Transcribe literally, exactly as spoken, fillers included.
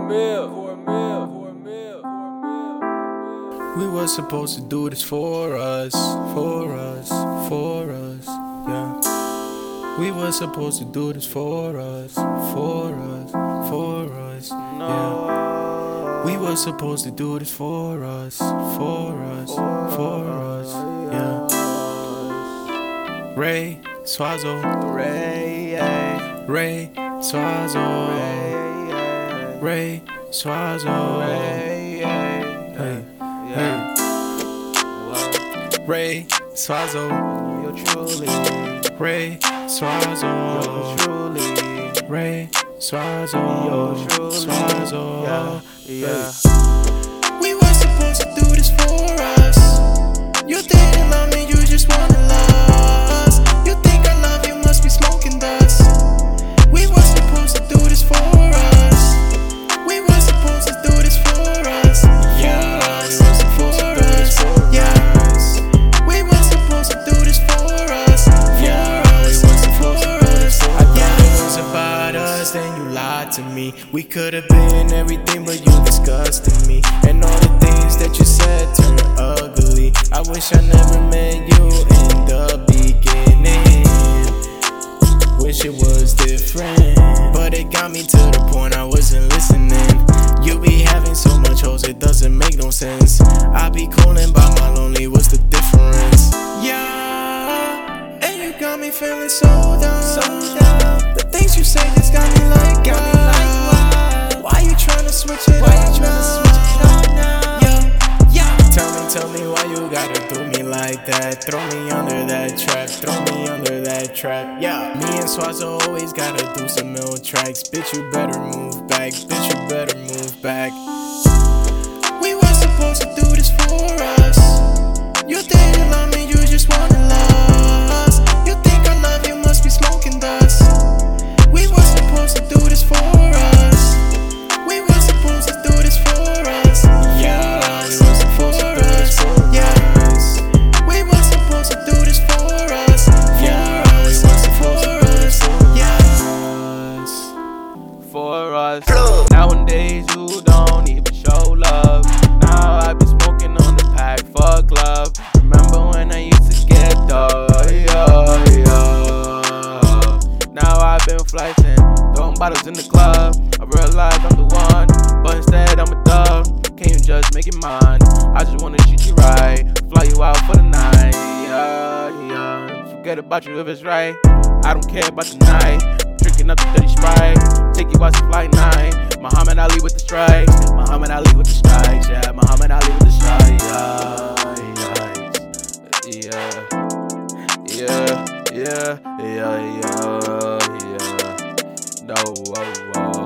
meal, for a meal, for a meal, for a meal. We were supposed to do this for us, for us, for us, yeah. We were supposed to do this for us, for us, for us, yeah. We were supposed to do this for us, for us, for us, yeah. Ray Swazo, Ray, yeah. Ray Swazo, Ray, Ray Swazo, Ray, yeah. hey, Yeah. hey. Ray Swazo, You're truly, Ray Swazo, you're truly, Ray Swazo, you're truly, Swazo, yeah, yeah. We were supposed to do this for us. You didn't love me, you just wanna lust. You think I love you, must be smoking dust. We were supposed to do this for us. We were supposed to do this for us. Yes, for us. Yes, we were supposed to do this for us. For us, for us. Yeah, it was about us, then you lied to me. We could have been everything, but you disgusted me. And all the things that you said turned ugly. I wish I never met you in the beginning. Wish it was different, but it got me to the point I wasn't listening. You be having so much hoes, it doesn't make no sense. I be coolin' by my lonely, what's the difference? Yeah, and you got me feeling so down, so down. The things you say just got me like, got me like, wow. Why you tryna switch it? Why you tryna switch it up now? Yeah, yeah. Tell me, tell me why you gotta do me like that. Throw me under that trap, throw me under that trap. Yeah, me and Swazo always gotta do some mill tracks. Bitch, you better move back. Bitch, you better move back. We were supposed to do this for us. You didn't love me, you just wanna lust. You think I love you, must be smoking dust. We were supposed to do this for us. We were supposed to do this for us. Yes, for us. Yes, we were supposed to do this for us. Yes, for us. Yes, For us. Nowadays you don't even show love. Now I be smoking on the pack, fuck love. Remember when I used to get dog, yeah, yeah. Now I've been flexing, throwing bottles in the club. I realize I'm the one, but instead I'm a dub. Can't you just make it mine? I just wanna treat you right, fly you out for the night, yeah, yeah. Forget about you if it's right, I don't care about the night. Drinking up the dirty Sprite, take you out to flight nine. Muhammad Ali with the strikes, Muhammad Ali with the strikes, yeah. Muhammad Ali with the strikes, yeah, yeah, yeah, yeah, yeah, yeah, yeah. No, oh, oh.